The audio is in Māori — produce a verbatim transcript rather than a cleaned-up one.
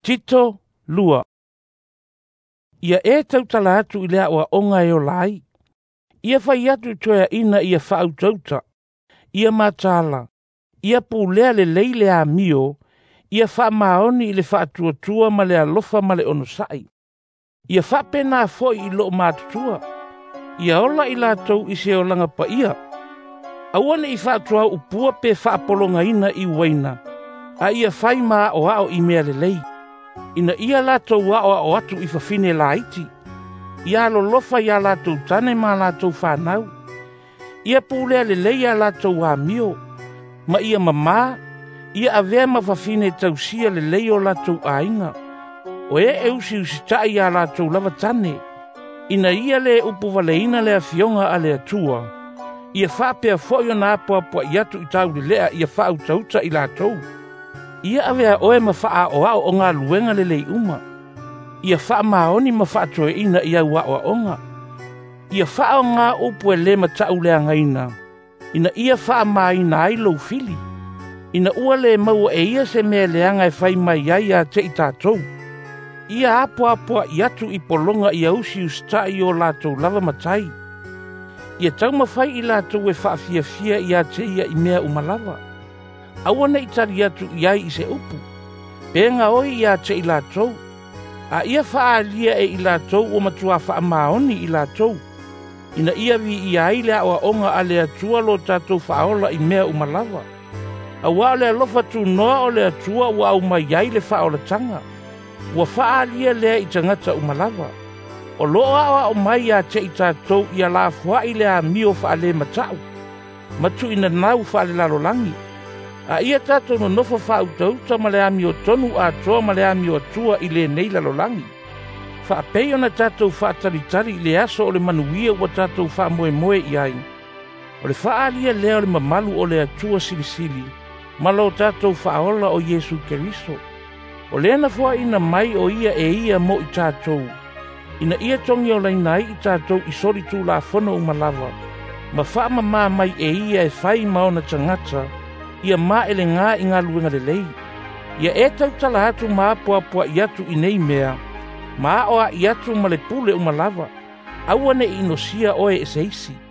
Tito, lua. Ia e tau tala atu i lea wa onga e o lai. Ia fai atu toea ina ia whaau tauta. Ia matala. Ia pūlea le leile a mio. Ia wha maoni i le wha tua tua ma le alofa ma le onosai. Ia wha pena foi i lo mātutua. Ia ola i lātou i se o langa pa ia. Awane i wha tua upua pe wha polonga ina i waina. A ia whai maa o ao i mea le lei. Ina ia lātou wa o atu i whawhine la iti. Ia lolofa ia lātou tane ma lātou whanau. Ia pūlea le leia lātou a mio. Ma ia mamā. Ia avea ma whawhine tausia le leio lātou a inga. O e e usi usi tai ia lātou lava tane. Ina ia le upu waleina le fionga a le atua. Ia whapea foio na apua apua i atu i tau le lea ia whau tauta i lātou. Ia avea oe ma wha o ao o ngā luenga le lei uma. Ia wha maoni ma wha toe ina ia ua o onga. Ia wha o ngā upu e le ma tau lea ngaina. Ina ia wha maina ai lau fili. Ina ua le maua e ia se mea leanga e whai mai ai a te i tātou. Ia apua apua i atu i polonga i ausi ustai o lātou lava matai. Ia tau mawhai i lātou e wha fia fia i a te ia i mea umalava. Awana i tari atu i ai i se upu. Penga oi i a te i lātou. A ia wha alia e i lātou o matua wha maoni i lātou. Ina ia vi i ai lea o onga a lea tua lo tātou whaola i mea umalava. A wā lea lofa tu noa o lea tua ua au mai ai le whaola tanga. Ua wha alia lea i tangata umalava. O loa awa o mai a te i tātou i a la fua i lea mio wha le matau. Matu ina nau wha le lalolangi. A ia tātou no nofa wha utauta ma lea mio tonu a toa ma lea mio atua i le nei lalolangi. Wha pei ona tātou wha taritari i le aso o le manuia ua tātou wha moe moe i ai. O le wha alia lea o le mamalu o le atua silisili. Malo tātou wha ola o Yesu Keriso. O le ana fua ina mai o ia e ia mo i tātou. Ina ia tongi o lainai i tātou i sori tū la whono umalava. Ma wha mamā mai e ia e whai maona tangata. Ia mā ele ngā i ngā luenga le lei. Ia e tau tala atu mā pua pua i atu i nei mea. Mā oa i atu ma le pule umalava. Awane i nosia oe e seisi.